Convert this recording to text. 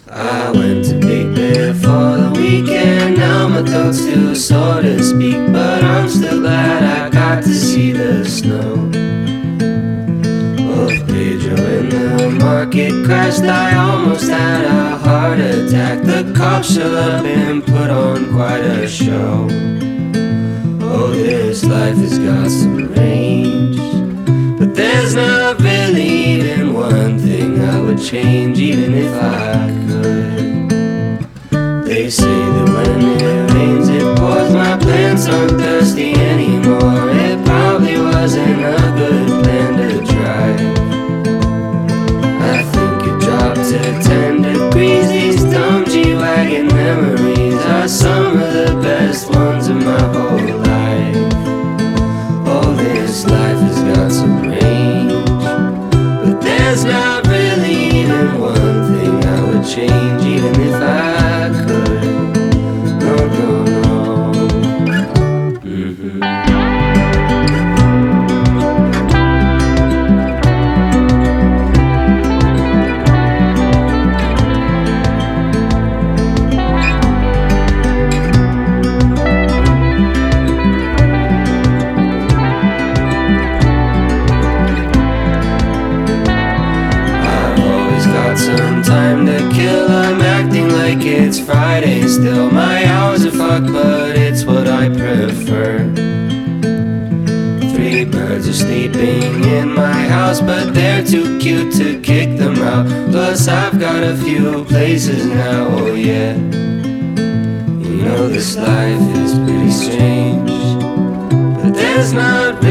I went to Big Bear for the weekend. Now my throat's too sore to speak, but I'm still glad I got to see the snow. Both Pedro and the market crashed. I almost had a heart attack. The cops showed up and put on quite a show. Oh, this life has got some range, but there's not really even one thing I would change, even if I could. They say that when it rains it pours. My plants aren't thirsty anymore. It probably wasn't a good plan to drive. I think it dropped to 10 degrees. These dumb G-Wagon memories are some of the best ones of my whole life. Oh, this life has got some range, but there's not really even one thing I would change, even if I could. No, no, no. Some time to kill. I'm acting like it's Friday still. My hours are fucked, but it's what I prefer. 3 birds are sleeping in my house, but they're too cute to kick them out. Plus I've got a few places now, oh yeah. You know this life is pretty strange, but there's not